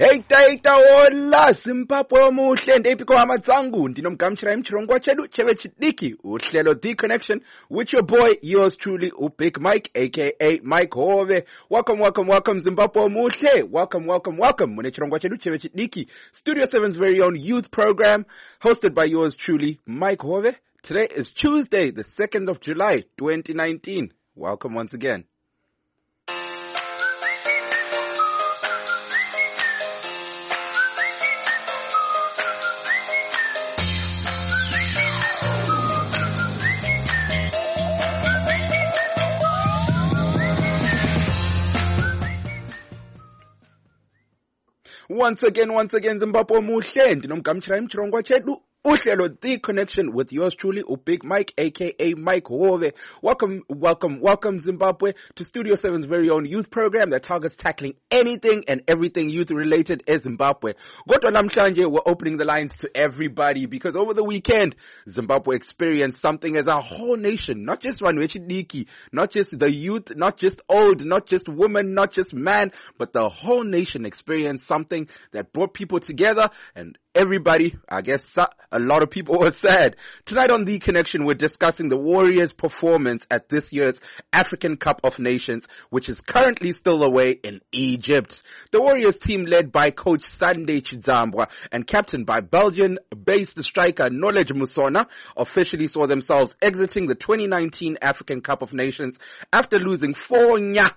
Heita hola Zimbabwe omuhle ndepiko amatsangu ndinomgamchira imchirongwa chedu cheve chidiki uhlelo The Connection with your boy yours truly Big Mike aka Mike Hove. Welcome Zimbabwe omuhle. Welcome mune chirongwa chedu cheve chidiki Studio 7's very own youth program hosted by yours truly Mike Hove. Today is Tuesday the 2nd of July 2019. Welcome once again. Once again, Zimbabwe muhle ndinomgamchira imchirongwa chedu uhlelo The Connection with yours truly Big Mike aka Mike Hove. Welcome Zimbabwe to Studio 7's very own youth program that targets tackling anything and everything youth related in Zimbabwe. Kodwa namhlanje we're opening the lines to everybody because over the weekend Zimbabwe experienced something as a whole nation, not just one wechidiki, not just the youth, not just old, not just women, not just man, but the whole nation experienced something that brought people together, and everybody, I guess a lot of people were sad. Tonight on The Connection, we're discussing the Warriors' performance at this year's African Cup of Nations, which is currently still away in Egypt. The Warriors team led by coach Sunday Chidzambwa and captained by Belgian-based striker Knowledge Musona officially saw themselves exiting the 2019 African Cup of Nations after losing 4-0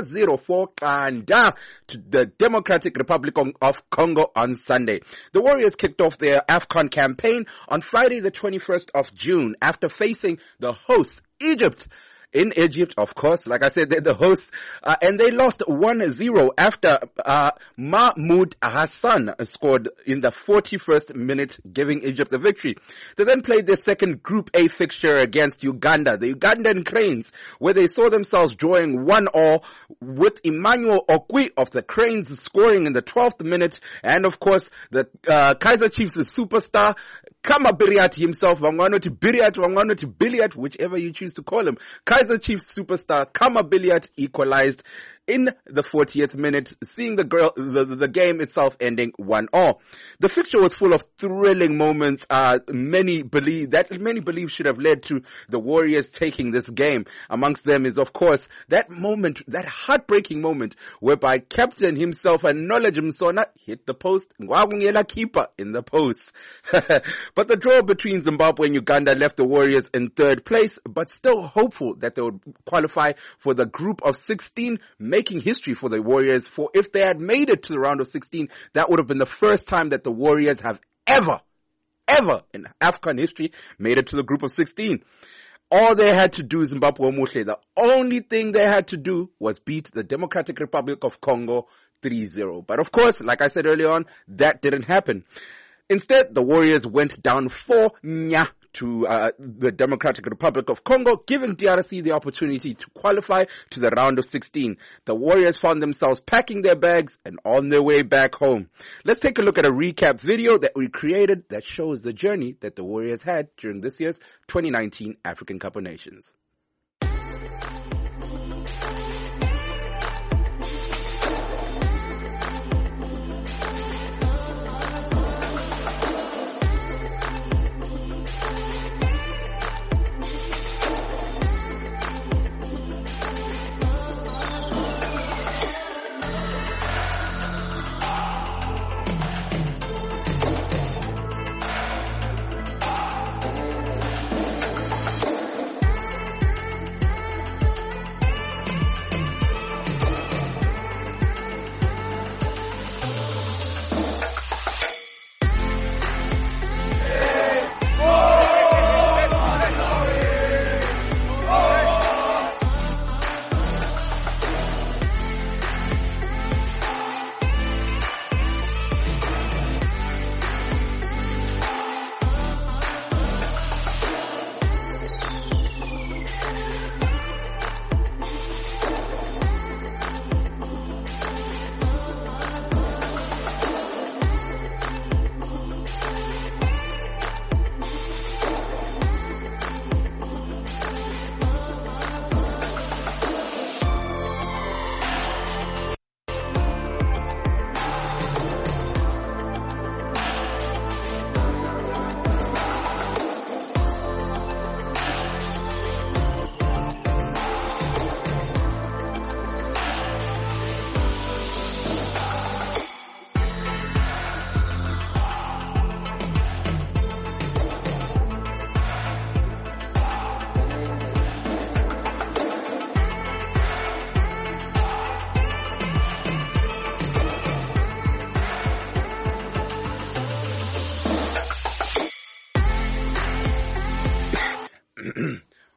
to the Democratic Republic of Congo on Sunday. The Warriors kicked off their AFCON campaign on Friday the 21st of June after facing the hosts, Egypt. In Egypt, of course, like I said, they're the hosts, and they lost 1-0 after Mahmoud Hassan scored in the 41st minute, giving Egypt the victory. They then played their second Group A fixture against Uganda, the Ugandan Cranes, where they saw themselves drawing 1-1 with Emmanuel Okwi of the Cranes scoring in the 12th minute, and of course, the Kaizer Chiefs' superstar, Kama Biriat himself, Biriat, whichever you choose to call him, Kaizer Chiefs superstar Kama Biriat equalized in the 40th minute, seeing the game itself ending 1-1. The fixture was full of thrilling moments, many believe should have led to the Warriors taking this game. Amongst them is, of course, that moment, that heartbreaking moment, whereby captain himself and Knowledge Msona hit the post, keeper in the post. But the draw between Zimbabwe and Uganda left the Warriors in third place, but still hopeful that they would qualify for the group of 16, making history for the Warriors. For if they had made it to the round of 16, that would have been the first time that the Warriors have ever in AFCON history made it to the group of 16. All they had to do, Zimbabwe Omuhle, the only thing they had to do was beat the Democratic Republic of Congo 3-0. But of course, like I said earlier on, that didn't happen. Instead, the Warriors went down 4-0 to the Democratic Republic of Congo, giving DRC the opportunity to qualify to the round of 16. The Warriors found themselves packing their bags and on their way back home. Let's take a look at a recap video that we created that shows the journey that the Warriors had during this year's 2019 African Cup of Nations.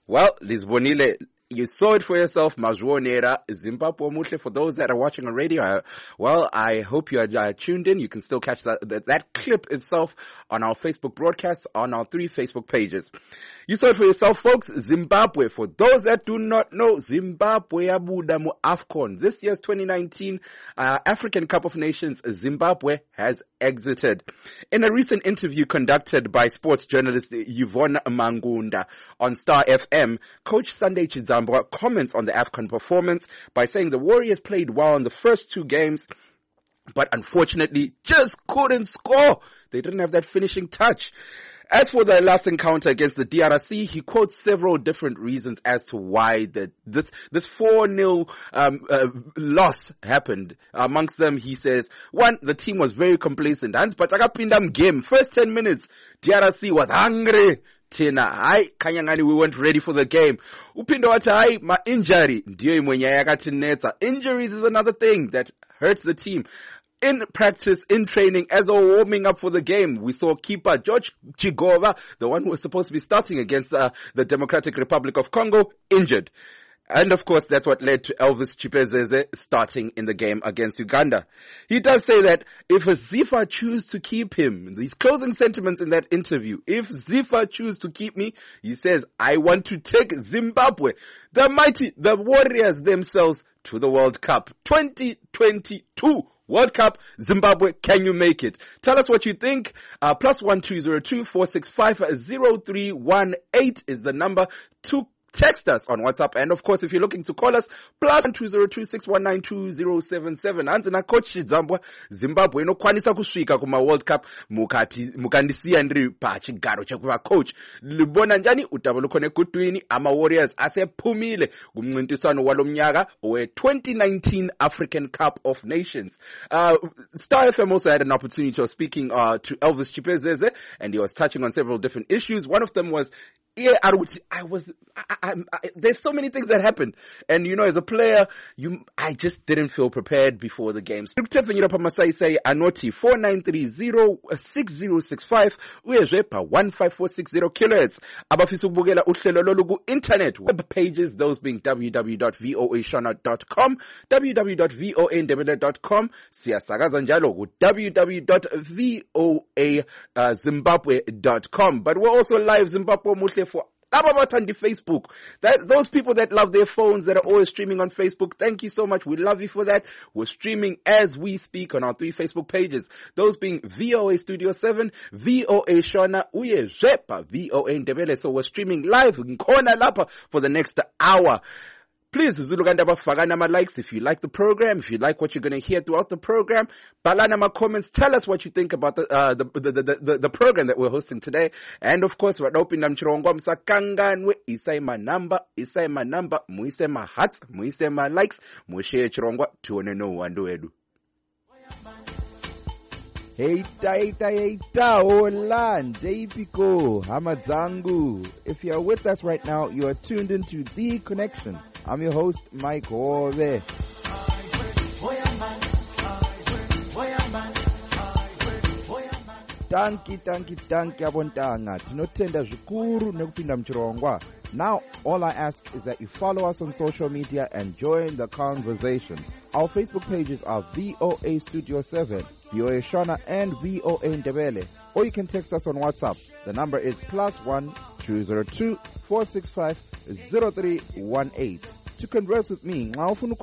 Well, Lizbonile, you saw it for yourself, Mazwonera, Zimbabwe Muhle. For those that are watching on radio, I hope you are tuned in. You can still catch that clip itself on our Facebook broadcast, on our 3 Facebook pages. You saw it for yourself, folks. Zimbabwe. For those that do not know, Zimbabwe yabuda mu AFCON. This year's 2019 African Cup of Nations, Zimbabwe has exited. In a recent interview conducted by sports journalist Yvonne Mangunda on Star FM, Coach Sunday Chidzambwa comments on the AFCON performance by saying the Warriors played well in the first 2 games, but unfortunately just couldn't score. They didn't have that finishing touch. As for the last encounter against the DRC, he quotes several different reasons as to why this 4-0 loss happened. Amongst them, he says, 1, the team was very complacent. Hans Patakapindam game, first 10 minutes, DRC was hungry. Tina, kanyangani, we weren't ready for the game. Upindo wathi ma injury ndiyo imwenye yakatinetsa. Injuries is another thing that hurts the team. In practice, in training, as they were warming up for the game, we saw keeper George Chigova, the one who was supposed to be starting against the Democratic Republic of Congo, injured. And of course, that's what led to Elvis Chipezeze starting in the game against Uganda. He does say that if ZIFA choose to keep him, these closing sentiments in that interview, if ZIFA choose to keep me, he says, I want to take Zimbabwe, the mighty, the Warriors themselves, to the World Cup 2022. World Cup, Zimbabwe, can you make it? Tell us what you think. +1202 465 0318 is the number to text us on WhatsApp. And of course, if you're looking to call us, +202 619 2077. Hanzi na coach Chidzambwa, Zimbabwe inokwanisa kusvika kuma World Cup mukandisiya ndiri pachigaro chekuva coach. Libona njani utavo lukhona ekutwini ama Warriors asephumile kumncintiswano walomnyaka we-2019 African Cup of Nations. Star FM also had an opportunity of speaking to Elvis Chipezeze, and he was touching on several different issues. One of them was, there's so many things that happened. And you know, as a player, I just didn't feel prepared before the games. Say Anoti 4930-6065 uyezwe pa 15460 kHz. Abafisa ukubukela uhlelo lolu ku internet web pages, those being www.voashona.com, www.voandebele.com, siyasakaza njalo ku www.voazimbabwe.com. But we're also live Zimbabwe Muhle for Ababatandi Facebook. Those people that love their phones, that are always streaming on Facebook, thank you so much. We love you for that. We're streaming as we speak on our 3 Facebook pages. Those being VOA Studio 7, VOA Shona, Uye Zepa, VOA Ndebele. So we're streaming live in Kona Lapa for the next hour. Please, Zulugandaba Fagana ma likes if you like the program, if you like what you're going to hear throughout the program. Balana ma comments, tell us what you think about the program that we're hosting today. And of course, we're opening them chirongwa msakanganwe, isai ma number, muise ma hearts, muise ma likes, mushare chirongwa, tuone no wandu edu. Heita, hola, Jpiko, Hamadzangu. If you're with us right now, you are tuned into The Connection. I'm your host, Mike Hove. Tanki abontanga. Tinotenda zvikuru nekupinda mchirongwa. Now, all I ask is that you follow us on social media and join the conversation. Our Facebook pages are VOA Studio 7, VOA Shona, and VOA Ndebele. Or you can text us on WhatsApp. The number is +1 465 0318. To converse with me,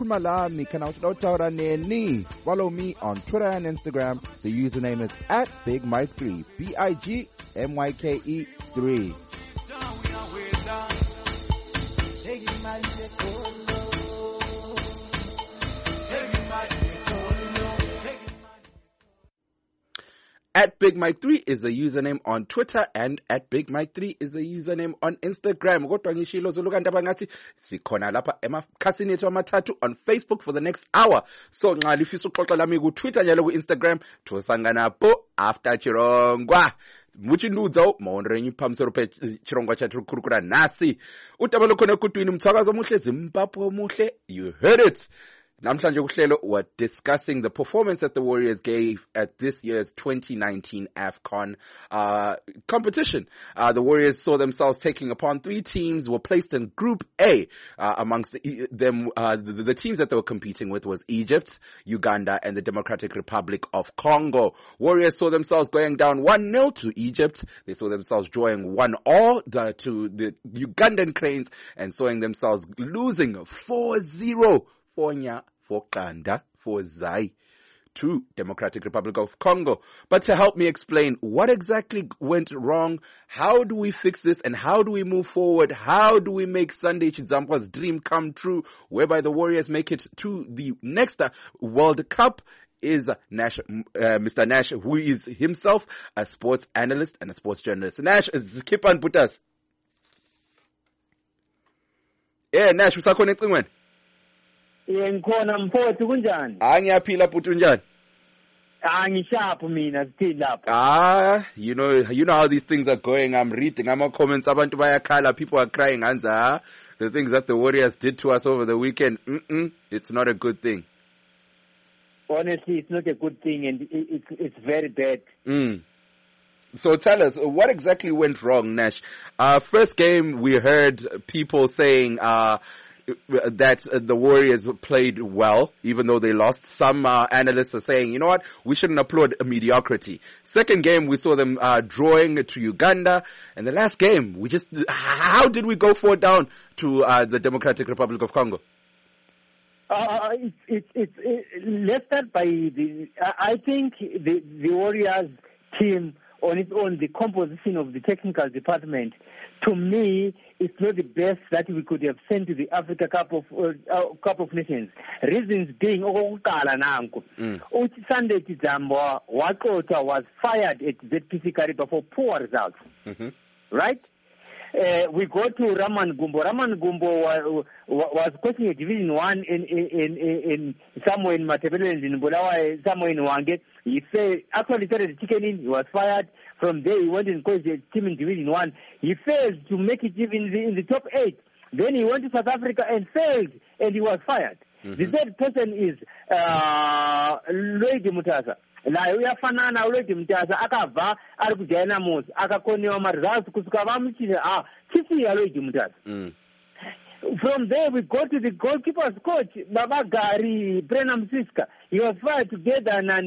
follow me on Twitter and Instagram. The username is @BigMike3, BIGMYKE3. @BigMike3 is the username on Twitter, and @BigMike3 is the username on Instagram. Kodwa ngishilo zolukandaba ngathi sikhona lapha emakhasini ethu amathathu on Facebook for the next hour. So nxa lifisa uxoxa lami ku Twitter njalo ku Instagram, thosangana po after chirongwa. Muchindudzo maonrenyu pamsoro pe chirongwa chathu kurukura nasi. Utaba lokhona kutwini mthwakazo muhle Zimbabwe muhle. You heard it. Namhlanje Kuhlelo were discussing the performance that the Warriors gave at this year's 2019 AFCON competition. The Warriors saw themselves taking upon 3 teams, were placed in Group A. Amongst them, the teams that they were competing with was Egypt, Uganda, and the Democratic Republic of Congo. Warriors saw themselves going down 1-0 to Egypt. They saw themselves drawing 1-1 to the Ugandan Cranes, and saw themselves losing 4-0 for Kanda, for Zai, to Democratic Republic of Congo. But to help me explain what exactly went wrong, how do we fix this, and how do we move forward? How do we make Sunday Chidzamba's dream come true, whereby the Warriors make it to the next World Cup, is Mr. Nash, who is himself a sports analyst and a sports journalist. Nash, keep on put us. Yeah, Nash, usakhonecting wena? Ngikhona mfowethu kunjani? Ngiyaphila bhuti unjani? Ngishapho mina sithini lapha. You know how these things are going. I'm reading comments, abantu bayakhala, people are crying, the things that the Warriors did to us over the weekend. It's not a good thing. Honestly, it's not a good thing, and it's very bad. So tell us, what exactly went wrong, Nash? First game, we heard people saying that the Warriors played well, even though they lost. Some analysts are saying, you know what, we shouldn't applaud mediocrity. Second game, we saw them drawing to Uganda. And the last game, how did we go 4 down to the Democratic Republic of Congo? Let's start by I think the Warriors team on its own, the composition of the technical department, to me, it's not the best that we could have sent to the Africa Cup of Nations. Reasons being, Sunday Chidzamba Wakota was fired at ZPC Kariba for poor results. Right? We go to Raman Gumbo. Raman Gumbo was coaching a Division 1 in somewhere in Matebele and in Bulawa, somewhere in Wange. He actually started chickening. He was fired. From there, he went and coached a team in Division 1. He failed to make it even in the top 8. Then he went to South Africa and failed, and he was fired. The third person is Lloyd Mutasa. La uyafanana Lloyd Mutasa akava ari kujaina Moses akakonewa results kusuka vamuchira chisi ya Lloyd Mutasa. From there, we go to the goalkeeper's coach, Baba Gari Brenham Siska. He was fired together na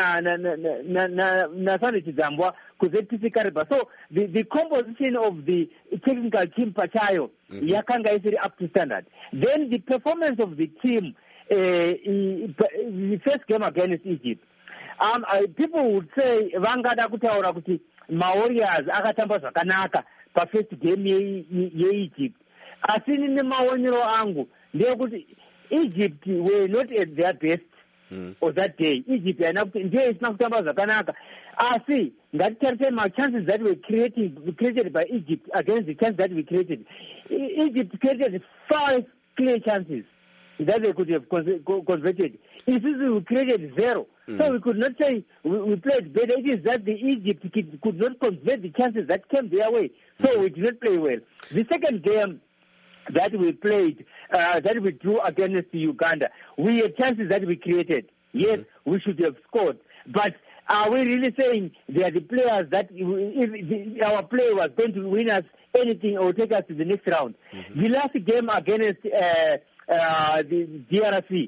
Sunday Chidzamba kuzeti Kariba. So the composition of the technical team Pachayo, yakanga is up to standard. Then the performance of the team, the first game against Egypt. People would say vangada kutaura kuti Warriors akatamba zvakanaka pa first game ye Egypt. Asini nemaonero angu ndekuti Egypt were not at their best on that day. Egypt ndiyo isina kutamba zvakanaka. Asi ngatitarise ma chances that were created by Egypt against the chances that we created. Egypt created 5 clear chances that they could have converted. In Sicily, we created 0. So we could not say we played better. It is that the Egypt could not convert the chances that came their way. So we did not play well. The second game that we played, that we drew against Uganda, we had chances that we created. Yes, we should have scored. But are we really saying they are the players that if our player was going to win us anything or take us to the next round? The last game against the DRC,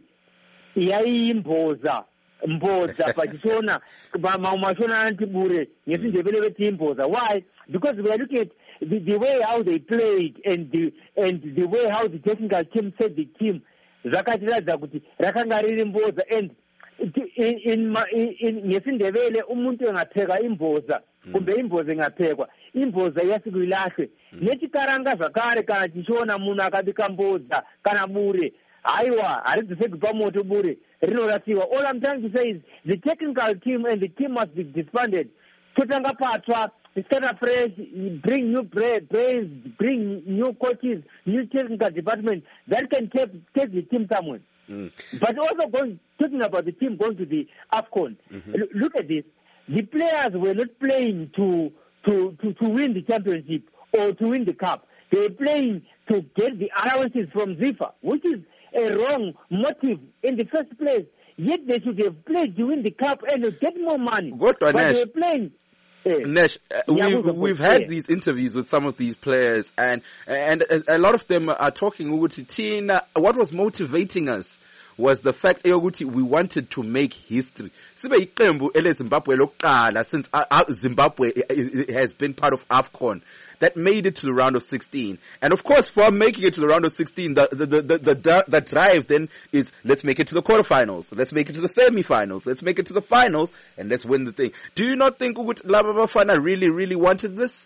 Mboza pachishona mashona antibure ngesindebele bethi imboza. Why? Because we are looking at the way how they played and the way how the technical team set the team. Zakatiradza kuti rakanga riri mboza, and in ngesindebele umuntu engapheka imboza kumbe imboza engaphekwa imboza yasikuyilahle nechikaranga zvakare kana tichiona munhu akabika mboza kana bure aiwa haridziseki pamoto bure rinorasiwa. All I'm trying to say is the technical team and the team must be disbanded. Totanga patsva, start afresh, bring new players, bring new coaches, new technical department that can take the team somewhere. But also talking about the team going to the AFCON. Look at this. The players were not playing to win the championship or to win the cup. They were playing to get the allowances from ZIFA, which is a wrong motive in the first place. Yet they should have played to win the cup and get more money. But they were playing. Nash, we've had these interviews with some of these players, and a lot of them are talking about what was motivating us was the fact we wanted to make history. Sibe iqembu ele Zimbabwe lokuqala since Zimbabwe has been part of AFCON that made it to the round of 16. And of course, for making it to the round of 16, the drive then is let's make it to the quarterfinals, let's make it to the semi-finals, let's make it to the finals, and let's win the thing. Do you not think Laba Bafana really wanted this?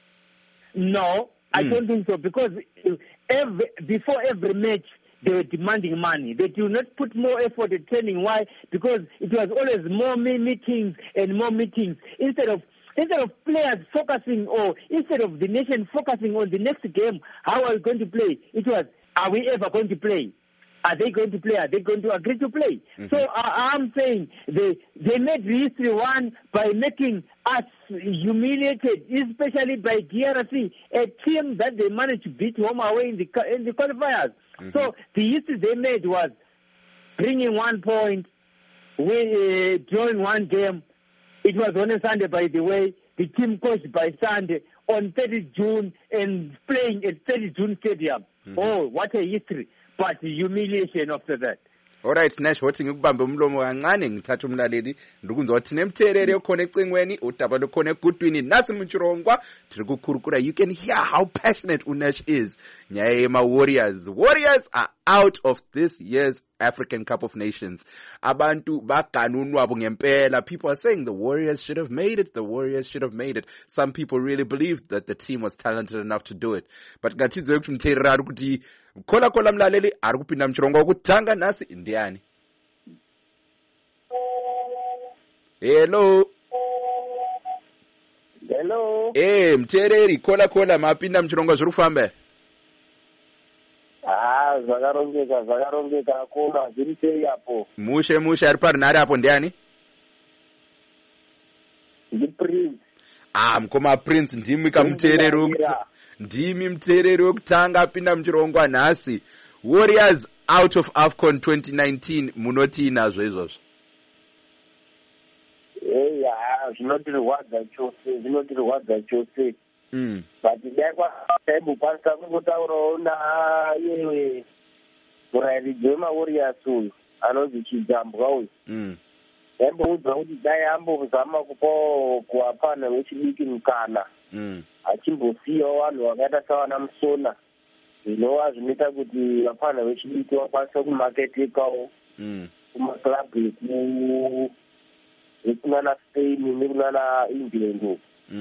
No, I don't think so, because before every match, they were demanding money. They do not put more effort in training. Why? Because it was always more meetings and more meetings. Instead of players focusing, or instead of the nation focusing on the next game, how are we going to play? It was, are we ever going to play? Are they going to play? Are they going to agree to play? Mm-hmm. So I'm saying they made history one by making us humiliated, especially by DRC, a team that they managed to beat home away in the qualifiers. Mm-hmm. So the history they made was bringing 1 point, drawing one game. It was on a Sunday, by the way. The team coached by Sunday on 30 June and playing at 30 June Stadium. Mm-hmm. Oh, what a history. But humiliation after that. Alright, Nash, wathi ngikubambe umlomo kancane ngithatha umlaleli ndikunza wathi nemthelele okhona ecingweni udaba lokhona egudwini nasi Mchirongwa tiri kukhurukura. You can hear how passionate uNash is. Nyayema Warriors are out of this year's African Cup of Nations. Abantu baganunwabo ngempela. People are saying the Warriors should have made it. Some people really believed that the team was talented enough to do it. But ngathize ukuthi mthelelari ukuthi khola mlaleli ari kupinda Mchirongwa ukutanga nasi indiani. Hello. Mtheleli khola mapinda Mchirongwa zviri kufamba. Zvakarongeka koma zviri sei apo? Mushe ari parinhare apo ndiani? Prince. Mkoma Prince ndimi mteereri wekutanga apinda Mchirongwa nhasi. Warriors out of AFCON 2019 munoti nazvo izvozvo? Zvinotirwadza chose. But daikwanisa kungotaurawo naye murairidzi wemaWarriors uyu anonzi Chijambwa uyu. Daimboudza kuti dai ambozama kupawo kuwapana vechidiki mukana achimbosiyawo vanhu vakaita savana Musona, zvinova zvinoita kuti vapana vechidiki vakwanisa kumaketekawo kumaklabhu ekunana Spain nekunana England.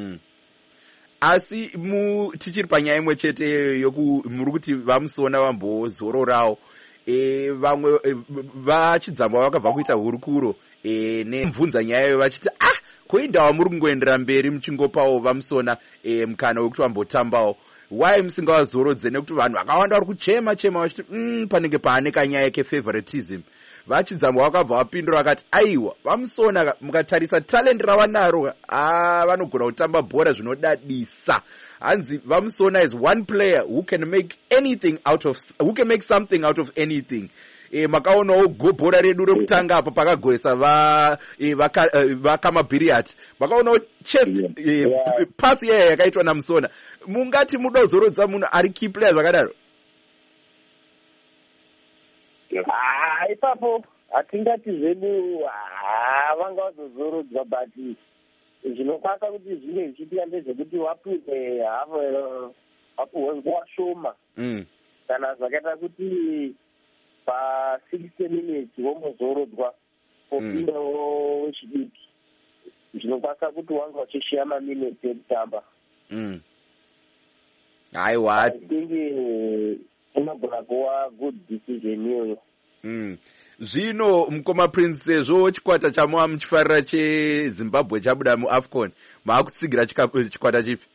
Asi tichiri panyaya imwe chete muri kuti vamusona vambozororawo vamwe vachidzamba vakabva kuita hurukuro nemvunza nyayo vachiti koindawa muri kungoendera mberi muchingopawo vamusona mukana wekuti vambotambawo. Why musingawazorodze? Nekuti vanhu vakawanda vari kuchema vachiti panenge paane kanyaya kefavoritism. Vachidzamba vakabva vapindura vakati aiwa vamusona mukatarisa talent ravanaro vanogona kutamba bhora zvinodadisa. Hanzi vamusona is one player who can make something out of anything. Makaonawo bhora redu rekutanga apa pakagoesa vakamabhiriyati makaonawo chest pasi yaya yakaitwa namusona. Mungati muda kuzorodza munhu ari key player zvakadaro? Ipapo hatingati zvedu vanga vazozorodzwa, but zvinokwasa kuti zvinge zvichiitika ndezvekuti wapinde hapo nguva shoma kana zvakaita kuti pa60 minutes wombozorodzwa popindawo wechidiki, zvinokwasa kuti wanga wachishiya maminutes ekutamba. I think inogona kuva good decision iyoyo. Zvino mukoma Prince, sezvo chikwata chamova muchifarira cheZimbabwe chabuda muAFCON, maakutsigira chikwata chipi?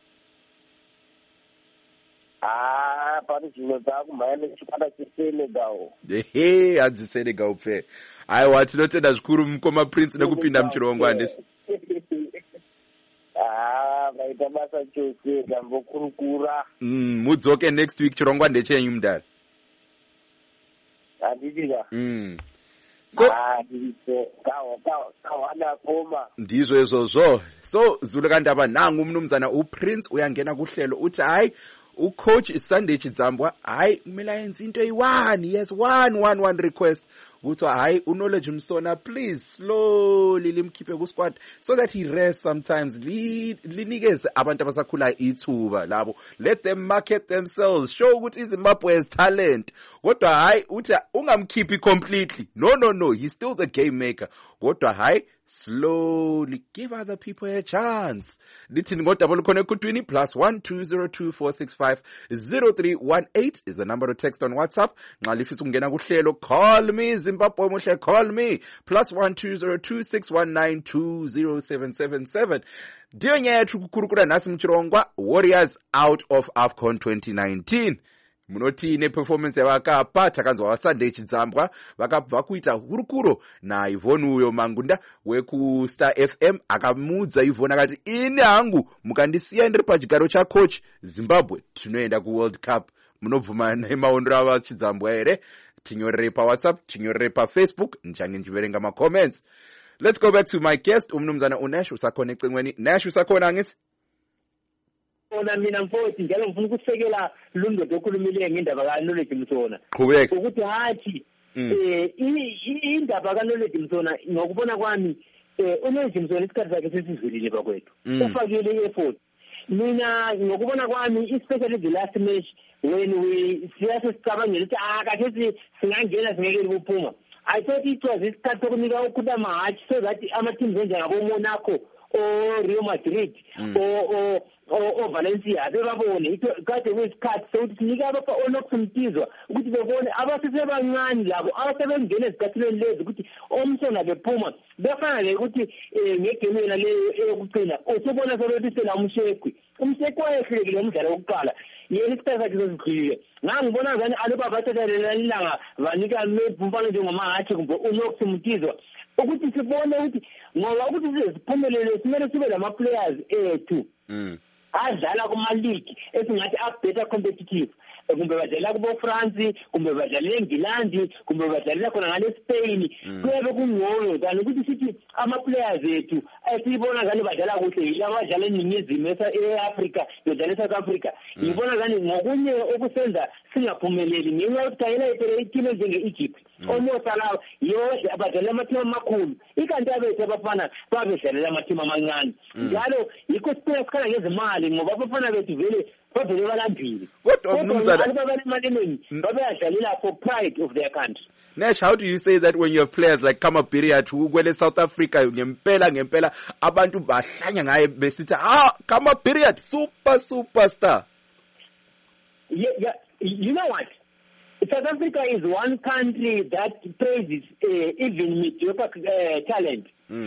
Pari zvino taakumhanya nechikwata cheSenegal. Hanzi Senegal pfe. Aiwa, tinotenda zvikuru mukoma Prince nekupinda Muchirongwa handisi. Vaita basa chose, tambokurukura. Mudzoke next week. Chirongwa ndechenyu mudare? andidika so kawana koma ndizwe ezozwo so Zulu kaNdaba nangu umnumzana uPrince uyangena kuhlelo uthi hayi ucoach Sunday Chidzambwa hayi kumele ayenze into eyi1 yes one request ukuthi hayi uKnowledge Msona please slowly limkhiphe ku squad so that he rests sometimes linikeze abantu abasakhula ithuba labo let them market themselves show ukuthi iZimbabwe has talent kodwa hayi uthi ungamkhiphi completely no he's still the game maker kodwa hayi slowly give other people a chance lithini ngodaba lukhona ekutwini +1 202465 0318 is the number to text on WhatsApp nxa lifisa ukungena kuhlelo call me Zimbabwe muhle call me +1 202619 20777 ndiyo nyethu kukurukura nasi mchirongwa Warriors out of AFCON 2019 munotine performance yavakapa takanzwa waSunday Chidzambwa vakabva kuita hurukuro naIvon uyo Mangunda weku Star FM akamudza Ivon akati ini hangu mukandisiya ndiri pachigaro chacoach Zimbabwe tinoenda ku World Cup munobvuma nemaondero ava Chidzambwa here tinyorere pa WhatsApp tinyorere pa Facebook nchange njiverenga ma comments. Let's go back to my guest umnumzana uNash usakhona ecingweni. Nash usakhona ngithi mina mfowethu njalo ngifuna ukusekela lundodo okhulumile ngendaba kaKnowledge Msona qhubeka ukuthi hathi indaba kaKnowledge Msona ngokubona kwami uKnowledge Msona isikhathi sakhe sesizulile bakwethu ufakile effort mina ngokubona kwami especially the last match when we siyasicabangela ukuthi akathi singangena singeke kuphuma I thought it was isikhathi sokunika ukuba match so that ama teams njengabo Monaco or Real Madrid or Valencia bebabone kade kwesikhathi sokuthi sinika abapha onokumtizwa ukuthi bebone abasesebancane labo abasebengena esikhathini lezi ukuthi Omsona bephuma befana ukuthi ngegame yena leyo eyokugcina usubona sokuthi sela umshekwi wayehlekile umdlalo wokuqala yena isikhathi sakhe sesikhulile ngangibona ngani aloba bathathelana ilanga banika mebumfana njengomahati kumbe unokumtizwa ukuthi sibone ukuthi ngoba ukuthi siphumelele simele sibe lama players ethu adlala kuma league esingathi better competitive kumbe badlala kubo France kumbe badlala eNgilandi kumbe badlala khona ngale Spain kuyabe kungcono kanti ukuthi sithi ama players ethu asibona ngani badlala kuhle yilabo badlala eNingizimu eAfrica badlala eSouth Africa ngibona ngani ngokunye okusenza singaphumeleli ngenxa yokuthi kayela iteam njenge Egypt omosala yonke abadlala amateam amakhulu ikanti abethu abafana babedlalela amateam amancane njalo yikho siphela ngezimali ngoba abafana bethu vele babele balambili kodwa mnumzana babeyadlalela for pride of their country. Nash, how do you say that when you have players like Kamapiria who kwele South Africa ngempela abantu bahlanya ngaye besithi Kamapiria superstar? Yeah, you know what? South Africa is one country that praises even mediocre talent.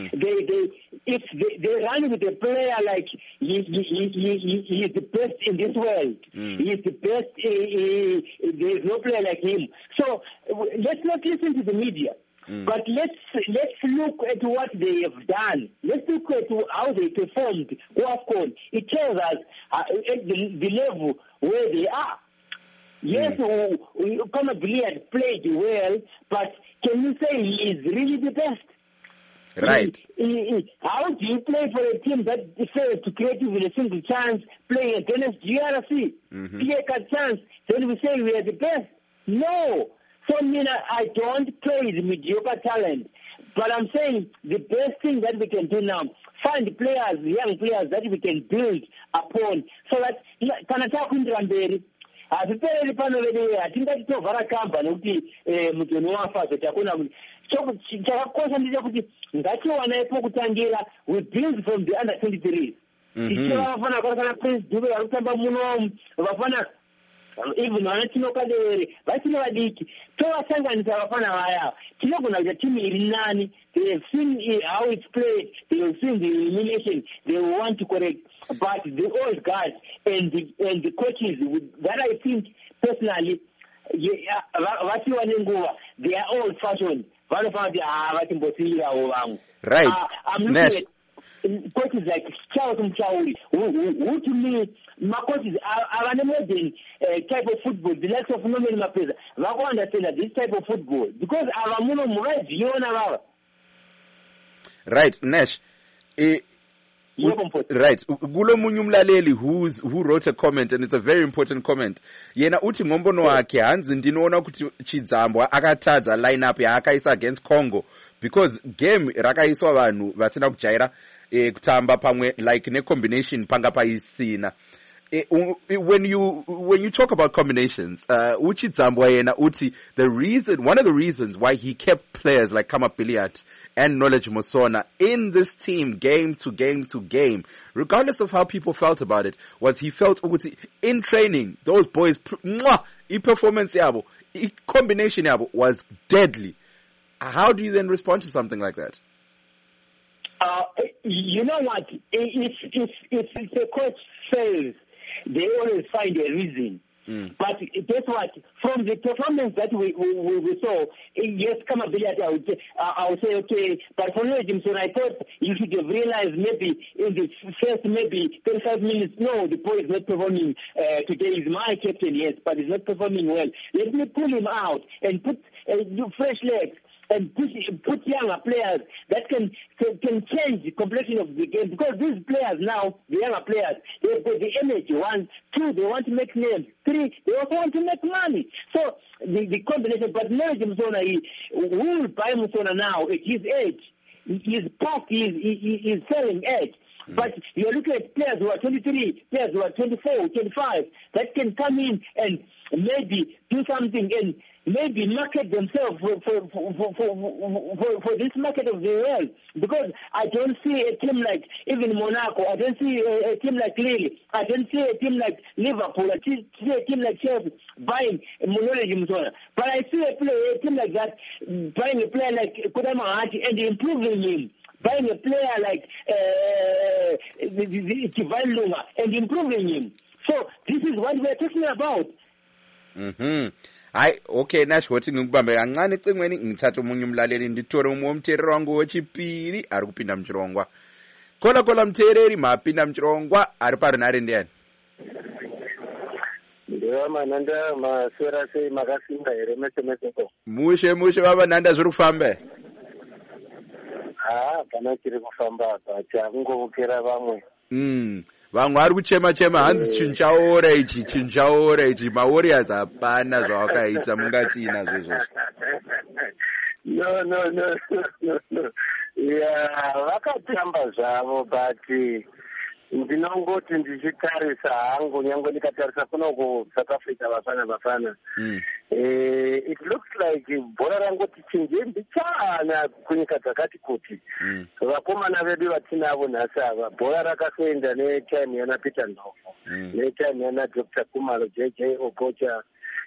If they run with a player like he is the best in this world, he is the best. There is no player like him. So let's not listen to the media, but let's look at what they have done. Let's look at how they performed. It tells us at the level where they are. Yes, Kamapiria played well, but can you say he is really the best? Right. How do you play for a team that fails to create even a single chance playing against GRC? Take a chance, then we say we are the best. No. So I don't praise mediocre talent, but I'm saying the best thing that we can do now, find players, young players that we can build upon, so that asipeleli pano vele atingati tovhara kamba nokuti mutoni wafazo takona chakakosha ndechekuti ngatiwanai pokutangira we build from the under 23 ichiva vafana vakana Prince Dube vari kutamba munomu vafana even vana tinokadere vachiri vadiki tovasanganisa vafana vaya tinogona kuita timu iri nani. They have seen how it's played, they have seen the elimination, they will want to correct. But the old guys and the coaches that I think personally they are old fashioned. Right. Nash, coaches like Charles Mchauri, who to me, my coaches are an modern type of football, the likes of Norman Mapeza. I don't understand that this type of football, because Aramuno Murai, you know, right, Nash. Right. Gulo munye umlaleli who wrote a comment, and it's a very important comment. Yena uthi ngombono wakhe hanzi ndinoona kuti Chidzambo akatadza lineup yaakaisa against Congo because game rakaiswa vanhu vasina kujaira kutamba pamwe like ne combination panga paisina. When you talk about combinations, Chidzambo yena uti one of the reasons why he kept players like Kama Billiat and Knowledge Mosona in this team game to game, regardless of how people felt about it, was he felt in training, those boys, performance yabo, combination yabo was deadly. How do you then respond to something like that? You know what? If the coach fails, they always find a reason. But guess what? From the performance that we saw, yes, Kama Billiat, I would say okay. But for Knowledge Mosona, I thought you should have realized maybe in the first 35 minutes, no, the boy is not performing. Today is my captain, yes, but he's not performing well. Let me pull him out and put fresh legs and put younger players that can change the complexion of the game, because these players now, the younger players, they've got the energy. 1, 2, they want to make names. 3, they also want to make money. So the combination, but Knowledge Mosona, he will buy Mosona now at his age. He's past his selling age. But you're looking at players who are 23, players who are 24, 25, that can come in and maybe do something and maybe market themselves for this market of the world. Because I don't see a team like even Monaco, I don't see a team like Lille, I don't see a team like Liverpool, I see a team like Chelsea buying Knowledge Mosona. But I see a team like that buying a player like Kodama Haji and improving him. Buying a player like Tivai Lunga and improving him. So this is what we're talking about. Hayi, okay, Nash wothi ngikubambe kancane icingweni ngithatha umunye umlaleli ndithore umomthereri wangu wechipiri ari kupinda mchirongwa. Kola mthereri mapinda mchirongwa ari pari nare ndiani. Ndiwa mananda maswera sei makasimba here mesemeseko. Mushe baba nanda zviri kufamba. Kana chiri kufamba apa chakungokera vamwe. Vamwe ari kuchema hanzi chinchaora ichi mawarriors hapana zvawakaita mungati inazvo izvozvo. No. Vakatamba zvavo but ndinongoti ndichitarisa hangu nyange ndikatarisa kuno kuSouth Africa vafana. It looks like bhora rangoti chinjembi chana kunyika dzakati kuti. Vakomana vedu vatinavo nhasi ava bhora rakasoenda netime yana Peter Ndlovu, netime yana Dr. Kumalo JJ Okocha,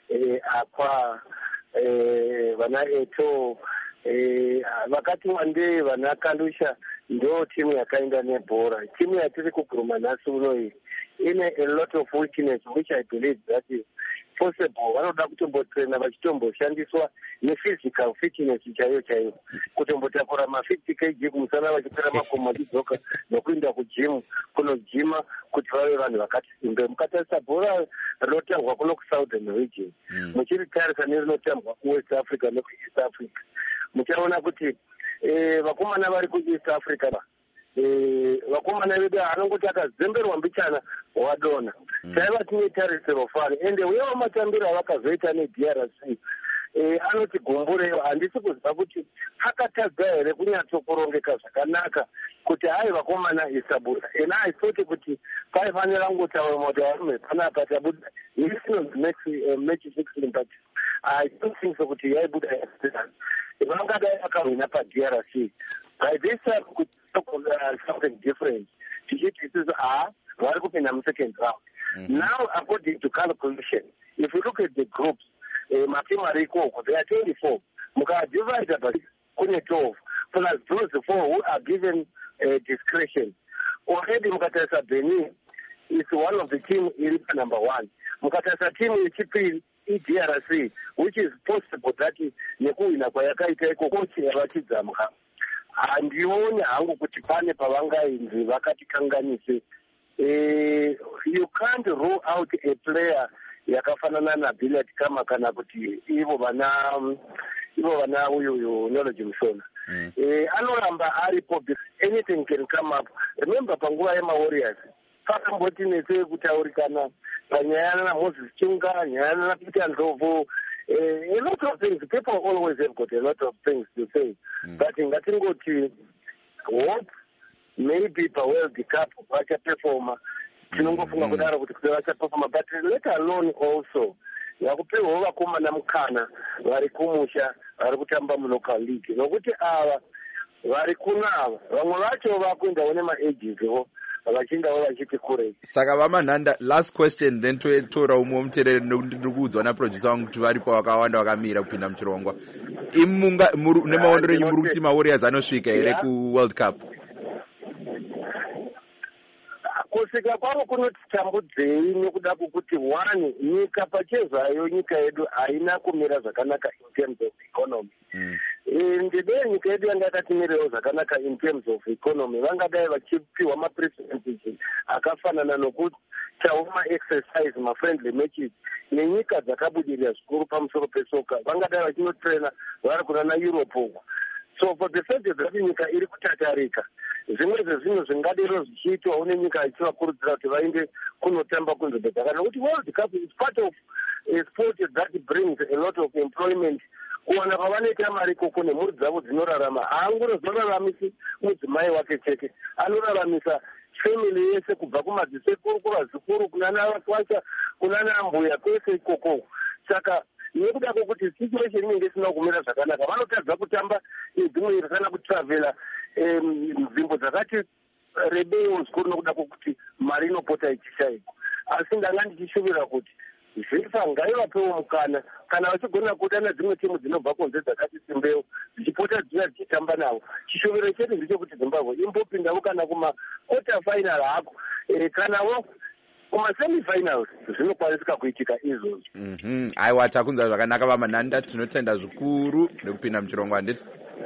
Akwa, vana Eto, vakati wandei vana Kalusha ndo timu yakaenda nebhora. Timu yatiri kuguruma nhasi uno iyi ine a lot of weakness which I believe that is possible. Vanoda kutombotraina vachitomboshandiswa nephysical fitness chaiyo kutombotakura ma50 kg kumusana vachipera makomo achidzoka nokuenda kujimu kunojima kuti vave vanhu vakati simbe. Mukatarisa bhora rinotambwa kuno kuSouthern region muchiritarisa nerinotambwa kuWest Africa nekuEast Africa, muchaona kuti vakomana vari kuEast Africa vakomana vedu anongoti akazemberwa mbichana wadona chaiva tine tarisiro fani ende uyewo matambiro avakazoita neDRC anoti gumbureyo handisi kuziva kuti akatadza here kunyatsokurongeka zvakanaka kuti hai vakomana isabuda. And I thought kuti paifanira ngotaura moti varume panapa tabuda match 16 but I don't think so kuti yaibuda yasitana vangadai akawina paDRC. By this time something different. Tichiti vari kupinda second round. Now according to calculation, if you look at the groups, matimu ari ikoko, they are 24. Mukadivide by kune 12 plus those 4 who are given discretion. Already mukatarisa Benin is one of the team iri number 1. Mukatarisa team yechipiri DRC, which is possible that nekuwina kwayakaita iko kochi yavachidzamwa. handioni hangu kuti pane pavangainzi vakatikanganise. You can't rule out a player yakafanana naBilliard Kama kana kuti ivo vana uyu Knowledge Musona. Anoramba aripo, anything can come up. Remember panguva yemaWarriors pakamboti nese kutaurikana panyaya naMoses Chunga, nyaya naPeter Ndlovu. A lot of things, people always have got a lot of things to say. But ngatingoti hope maybe paWorld Cup vachaperforma. Tinongofunga kudaro kuti vachaperforma, but let alone also yakupewa vakomana mukana vari kumusha vari kutamba mulocal league nokuti ava vari kunava vamwe vacho vakuendawo nemaejisewo vachindawo vachiti kurei. Saka vamanhanda, last question then totora umwe womuterere ndiri kuudzwa naproducer wangu kuti varipo vakawanda vakamira kupinda muchirongwa. Nemaondero enyu muri kuti maWarriors anosvika here kuWorld Cup? Kusvika kwavo kunotitambudzei nekuda kwokuti one, nyika pachezayo nyika yedu haina kumira zvakanaka in terms of economy. Ndidei nyika yedu yanga yakatimirawo zvakanaka in terms of economy vangadai vachipiwa mapresidencies akafanana nokuitawo ma-exercise ma-friendly matches nenyika dzakabudirira zvikuru pamusoro pesoka vangadai vachinotrena vari kunana Europe uko. So for the fact that nyika iri kutatarika zvimwe zvezvinhu zvingadero zvichiitwawo nenyika ichivakurudzira kuti vaende kunotamba kunzvimbo dzakana nokuti World Cup is part of a sport that brings a lot of employment. Kuwana pavanoita mari koko nemhuri dzavo dzinorarama haangozoraramisi mudzimai wake chete, anoraramisa family yese kubva kumadzisekuru kuvazukuru kunana vakwacha kunana mbuya kwese ikoko. Saka nekuda kwokuti situation inenge isina kumira zvakanaka vanotadza kutamba dzimwe kana kutravela nzvimbo dzakati rebei zvikuru nokuda kwokuti mari inopota ichishaikwa. Asi ndanga ndichishuvira kuti FIFA ngaivapewo mukana kana vachigona kuda nedzimwe timu dzinobva kunze dzakati simbewo dzichipota dzichitamba navo. Chishuviro chedu ndechekuti Zimbabwe imbopindawo kana kuma-quarter final hako kanawo kuma-semifinals zvinokwanisika kuitika izvozvo. Aiwa, takunzwa zvakanaka vamanhanda, tinotenda zvikuru nekupinda muchirongwa handiti?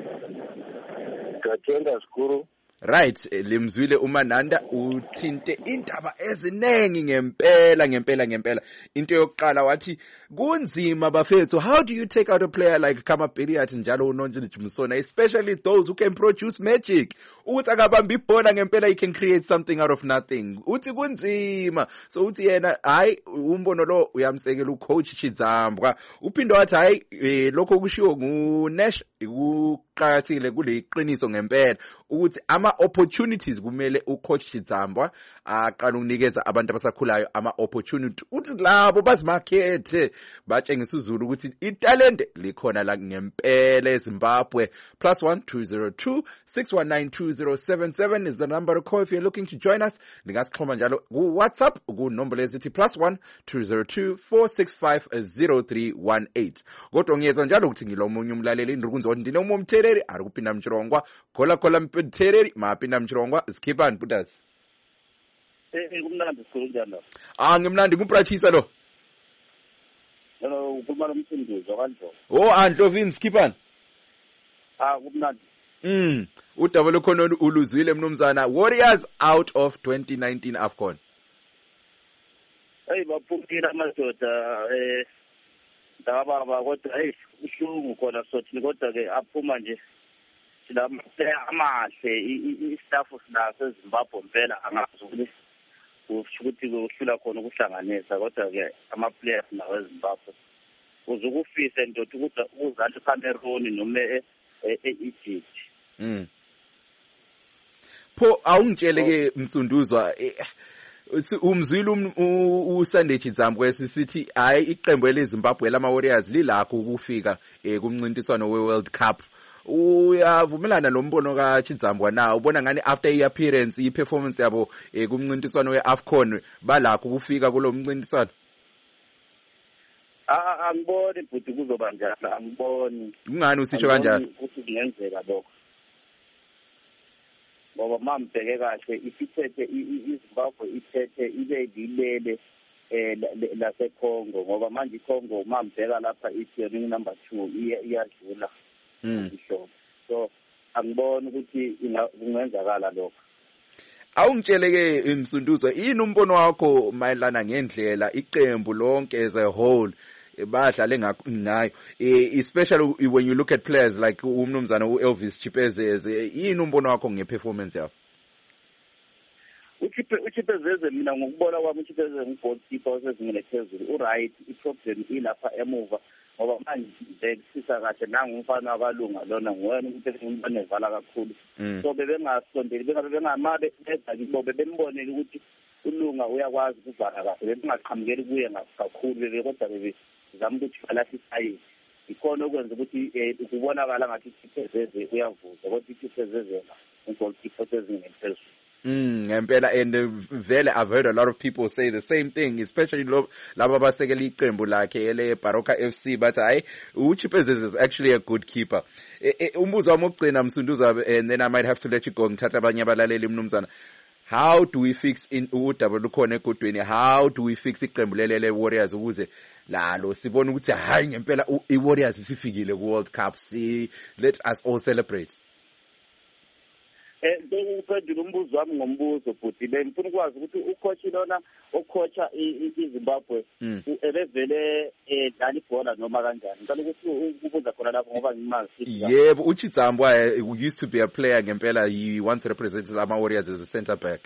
Tatenda zvikuru. Right, limzwile umanhanda uthinte indaba ezinengi ngempela. Into yokuqala wathi kunzima bafethu, how do you take out a player like Kama Billiard njalo uNonjinji Musona, especially those who can produce magic? Uthi akabamba ibhola ngempela, he can create something out of nothing. Uthi kunzima. So uthi yena hayi umbono lo uyamsekela ucoach Chidzambwa. Uphinde wathi hayi lokho kushiwo nguNash kuqakathile kule iqiniso ngempela ukuthi opportunities kumele ucoach Chidzambwa aqala ukunikeza abantu abasakhulayo ama-opportunity uthi labo bazimakhethe batshengisa uZulu ukuthi italente likhona la ngempela eZimbabwe. +1 202 619 2077 is the number to call if you're looking to join us. Ningasixhoma njalo ku-WhatsApp kunombolo ezithi +1 202 465 0318. Kodwa ngiyeza njalo ukuthi ngilomunye umlaleli ndirikunzwa ndine umomthereri ari kupinda mchirongwa khola mthereri mapinda mchirongwa Skippani Putaz. Kumnandi sikhulu njani? Ngimnandi kumprachisa lo. Ukhuluma nomsinduzwa kanjalo. Andlovini Skippani. Kumnandi. Udaba lokhona uluzwile mnumzana, Warriors out of 2019 AFCON. Baphumile amadoda ndababa kodwa uhlungu khona sothi kodwa ke aphuma nje amahle i-staff sinaso eZimbabwe impela angazi ukuthi kuhlula khona ukuhlanganisa kodwa ke ama-players nawo eZimbabwe uzukufisa nje ukuthi uzanti Cameroon noma e-Egypt. Pho awungitshele ke Msunduzwa, umzwile uSunday Chidzambwe sithi hayi iqembu leZimbabwe lama-Warriors lilakho ukufika kumncintiswano we-World Cup. Uyavumelana lombono kaChidzambwa na? Ubona ngani after i-appearance i-performance yabo kumncintiswano we-AFCON balakho ukufika kulo mncintiswano? Angiboni futhi kuzoba njalo, angiboni. Kungani usisho kanjalo? Ukuthi kungenzeka lokho. Ngoba mambheke kahle isithethe iZimbabwe ithethe ibe dilele laseCongo ngoba manje iCongo mambheka lapha ithi number 2 iyadlula. So angiboni ukuthi kungenzakala lokho. Awungitsheleke Msunduzo, yini umbono wakho mayelana ngendlela iqembu lonke as a whole badlale ngayo, especially when you look at players like umnumzana uElvis Chipezeze, yini umbono wakho ngeperformance yakho? uChipezeze mina ngokubona kwami uChipezeze nggoalkeeper osezingene phezulu, uright, iproblem ilapha emuva ngoba manje bekusisa kahle nangumfana wakalunga lona nguwena umuntu engimane evala kakhulu. So bebengasondeli bengamabe beza kibo bembonela ukuthi ulunga uyakwazi ukuvala kahle, bengaqhamukeli kuye kakhulu kodwa bezama ukuthi balahle isayidi. Ikhona okwenza ukuthi kubonakala ngathi uChipezeze uyavuza kodwa uChipezeze nggoalkeeper osezingene phezulu. Ngempela, and vele I've heard a lot of people say the same thing, especially laba abasekela iqembu lakhe ele Baroka FC, but uChipezeze is actually a good keeper. Umbuzo wami ogcina Msunduza, and then I might have to let you go ngithatha abanye abalaleli mnumzana. How do we fix in udaba lukhona egodweni? How do we fix iqembu lele Warriors ukuze lalo sibone ukuthi hayi ngempela iWarriors isifikile ku World Cup, let us all celebrate? Uphendula umbuzo wami ngombuzo futhi bengifuna ukwazi ukuthi ucoach lona ocoacha iZimbabwe ebevele dlala ibhola noma kanjani. Ngicela ukuthi ukubuza khona lapho ngoba ngimazi. Yebo, uChizambwa used to be a player ngempela, he once represented ama Warriors as a center back.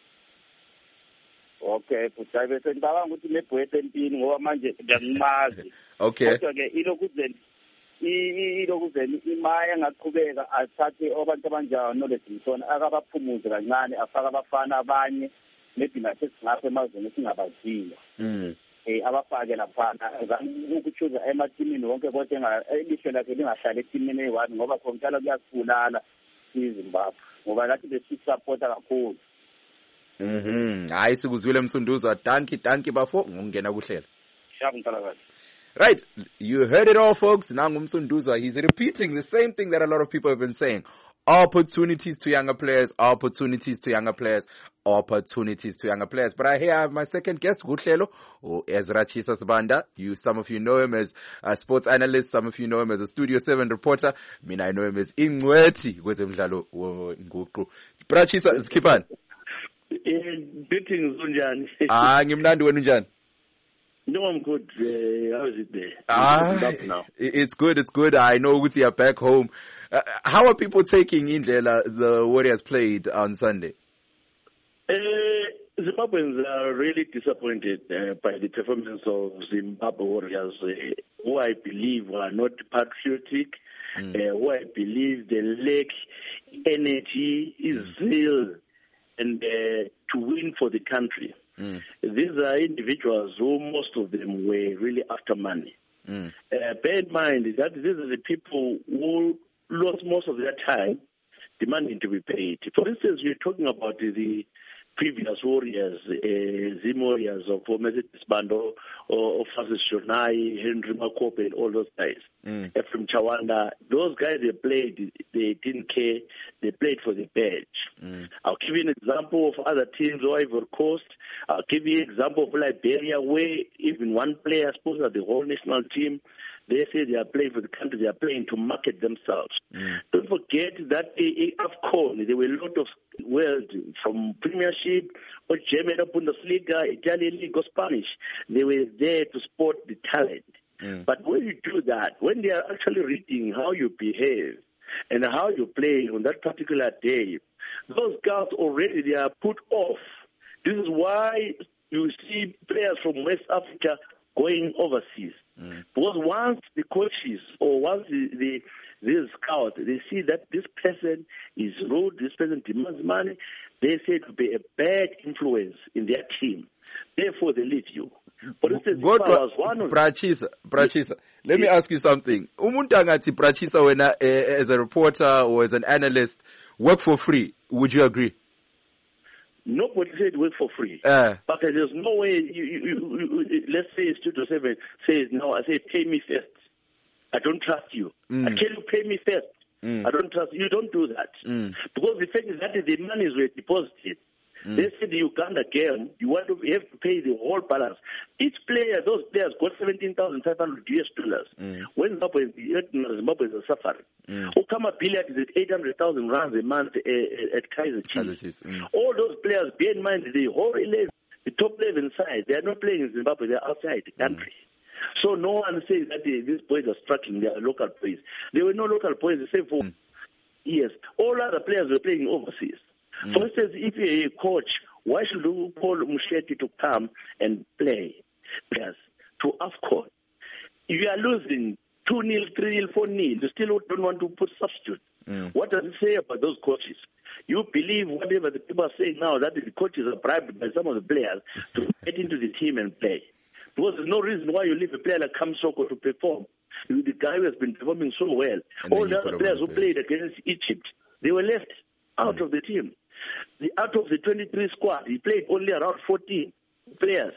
Okay, futhi bese ngicabanga ukuthi nebhoyete empini ngoba manje ngiyazimazi. Okay. Kodwa ke ilokuzeni imaya engaqhubeka athathe abantu abanjalo knowledge ngitona akabaphumuze kancane afaka abafana abanye maybe nathi singapha emazweni singabaziyo abafake laphana ukuchuza ematimini wonke kodwa elisho lakhe lingahlala etimini eyi-1 ngoba khontala kuyasibulala iZimbabwe ngoba lathi besisupporta kakhulu. Hayi sikuzwile Msunduzo, danki bafo ngokungena kuhlela. Shabu ntalakazi. Right, you heard it all, folks. Nangu Msunduza, he's repeating the same thing that a lot of people have been saying. Opportunities to younger players, opportunities to younger players, opportunities to younger players. But I have my second guest, Guhlelo, Ezra Chisas Banda. Some of you know him as a sports analyst, some of you know him as a Studio 7 reporter. Mina, I know him as Ingweti, kwezemidlalo nguqu. Brachisa, Skipani. Greetings, unjani? Ngimnandi wena unjani? No, I'm good. How is it there? Now. It's good. I know Uti are back home. How are people taking Indlela the Warriors played on Sunday? Zimbabweans are really disappointed by the performance of Zimbabwe Warriors, who I believe are not patriotic, who I believe they lack energy, zeal, and to win for the country. These are individuals who most of them were really after money. Bear in mind that these are the people who lost most of their time demanding to be paid. For instance, we're talking about the previous Warriors, Zim Warriors of Mercedes Bando, or Francis Shonai, Henry Makope, and all those guys. From Chawanda, those guys they didn't care, they played for the badge. I'll give you an example of other teams, Ivory Coast. I'll give you an example of Liberia, where even one player sponsored the whole national team. They say they are playing for the country, they are playing to market themselves. Don't forget that AFCON, there were a lot of world from Premiership, or German Bundesliga, Italian League, or Spanish. They were there to support the talent. But when you do that, when they are actually reading how you behave and how you play on that particular day, those guys already, they are put off. This is why you see players from West Africa going overseas. Because once the coaches or once the scouts, they see that this person is rude, this person demands money, they say it will be a bad influence in their team. Therefore, they leave you. For instance, Brachisa, let me ask you something. Umuntu angathi Brachisa wena as a reporter or as an analyst work for free. Would you agree? Nobody said work for free. But there's no way, let's say Studio 7 says, no, I say pay me first. I don't trust you. I tell you pay me first. I don't trust you. You don't do that. Because the fact is that the monies were deposited. They said the Uganda game, you have to pay the whole balance. Each player, those players got $17,500. When Zimbabwe is suffering. Okama Billiard is at 800,000 rands a month at Kaiser Chiefs. All those players, bear in mind, the whole 11, the top 11 side, they are not playing in Zimbabwe, they are outside the country. So no one says that these boys are struggling, they are local boys. There were no local boys, except for years. All other players were playing overseas. For instance, if you're a coach, why should you call Musheti to come and play players to AFCON? If you are losing 2-0, 3-0, 4-0, you still don't want to put substitute. What does it say about those coaches? You believe whatever the people are saying now, that the coaches are bribed by some of the players to get into the team and play. Because there's no reason why you leave a player like Kamsoko to perform. The guy who has been performing so well. All the other players who played against Egypt, they were left out of the team. Out of the 23 squad, he played only around 14 players.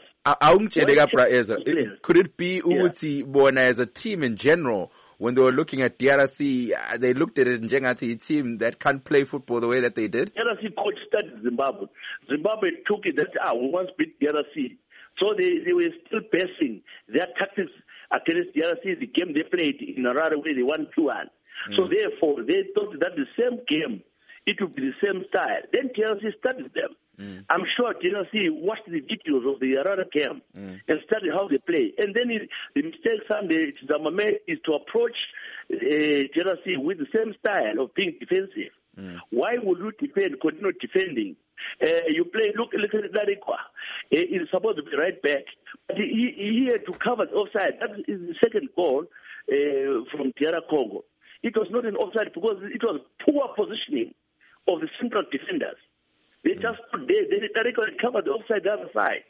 Could it be Uti Bona as a team in general? When they were looking at DRC, they looked at it in Jengati, a team that can't play football the way that they did? DRC coach started Zimbabwe. Zimbabwe took it that we once beat DRC. So they were still basing their tactics against DRC, the game they played in a rare way, they won 2-1. So therefore, they thought that the same game, it would be the same style. Then DRC studied them. I'm sure DRC watched the videos of the Harare game and studied how they play. And then the mistake Sunday made is to approach DRC with the same style of being defensive. Why would you continue defending? You play, look at Larikwa. He's supposed to be right back. But he had to cover the offside. That is the second goal from DR Congo. It was not an offside because it was poor positioning of the central defenders. They just put there, they covered the offside the other side.